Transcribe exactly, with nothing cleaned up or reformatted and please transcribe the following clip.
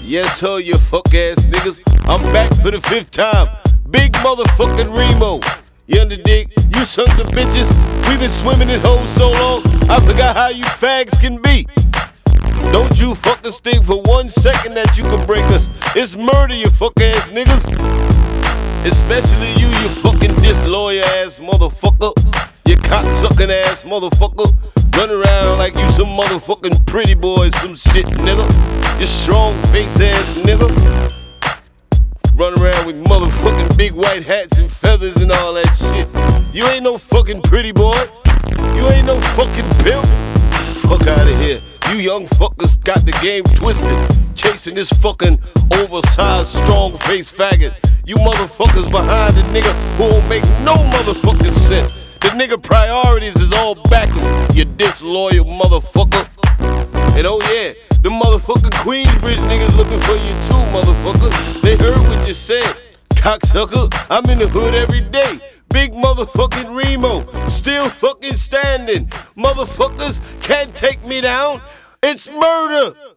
Yes, sir, you fuck ass niggas. I'm back for the fifth time. Big motherfucking Remo. You under dig? You sons of bitches. We been swimming in hoes so long, I forgot how you fags can be. Don't you fucking think for one second that you can break us. It's murder, you fuck ass niggas. Especially you, you fucking disloyal ass motherfucker. You cocksucking ass motherfucker. Run around like you some motherfucking pretty boy, some shit, nigga. You strong face ass nigga. Run around with motherfucking big white hats and feathers and all that shit. You ain't no fucking pretty boy. You ain't no fucking pimp. Fuck out of here. You young fuckers got the game twisted, chasing this fucking oversized, strong-faced faggot. You motherfuckers behind the nigga who don't make no motherfucking sense. The nigga priorities is all backwards, you disloyal motherfucker. And oh yeah, the motherfucking Queensbridge niggas looking for you too, motherfucker. They heard what you said, cocksucker. I'm in the hood every day. Big motherfucking Remo, still fucking standing. Motherfuckers can't take me down. It's murder.